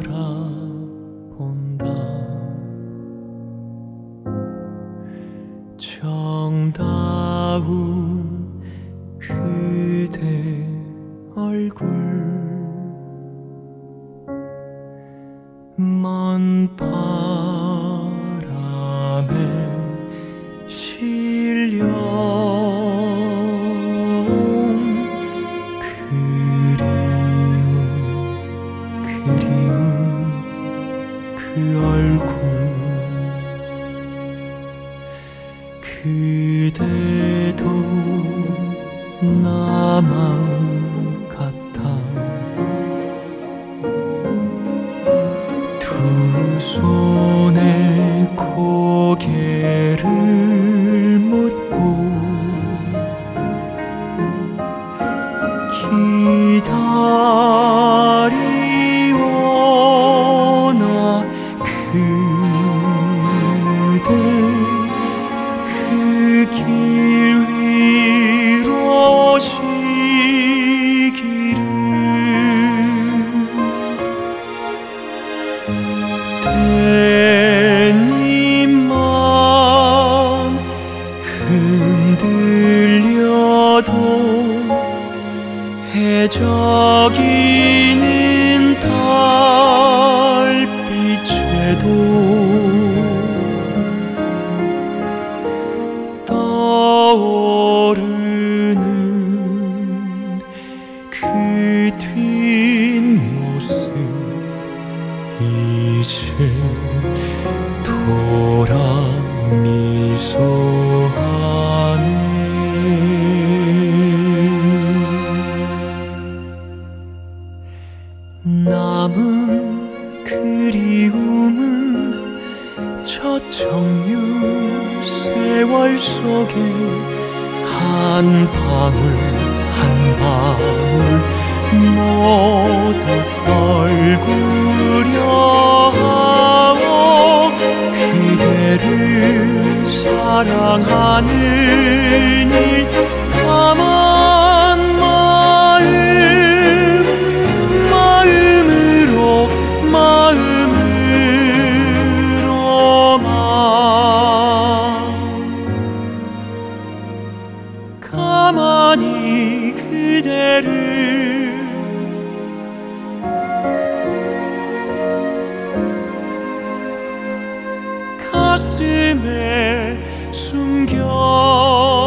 바라본다. 정다운 그대 얼굴 먼 바람에 실려 그리운 그 얼굴 그대도 나만 같아 두 손에 고개를 묻고 기다리오나 그대 그 길 위로 시기를 댄잎만 흔들려도 해적이는 달빛에도 떠오르는 그 뒷모습 이제 돌아 미소하네. 남은 그리움은 저 청유 세월 속에 한 방울 한 방울 모두 떨구려 하오. 그대를 사랑하는 일 가만 가만히 그대를 가슴에 숨겨